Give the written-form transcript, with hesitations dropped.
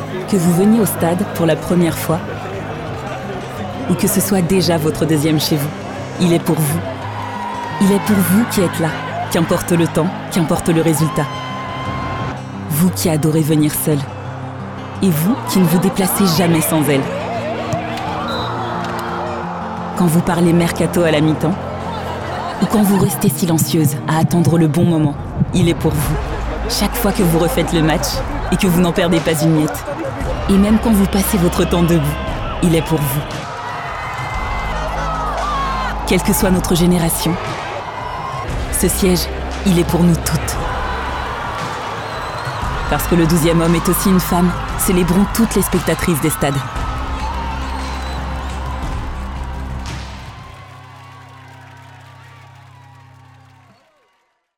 Que vous veniez au stade pour la première fois ou que ce soit déjà votre deuxième chez vous, il est pour vous. Il est pour vous qui êtes là, qu'importe le temps, qu'importe le résultat. Vous qui adorez venir seul. Et vous qui ne vous déplacez jamais sans elle. Quand vous parlez mercato à la mi-temps, ou quand vous restez silencieuse à attendre le bon moment, il est pour vous. Chaque fois que vous refaites le match et que vous n'en perdez pas une miette. Et même quand vous passez votre temps debout, il est pour vous. Quelle que soit notre génération, ce siège, il est pour nous toutes. Parce que le 12e homme est aussi une femme, célébrons toutes les spectatrices des stades.